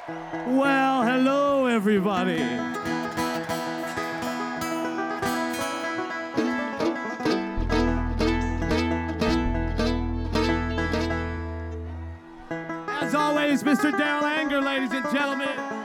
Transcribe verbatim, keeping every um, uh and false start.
Well, hello, everybody. As always, Mister Daryl Anger, ladies and gentlemen.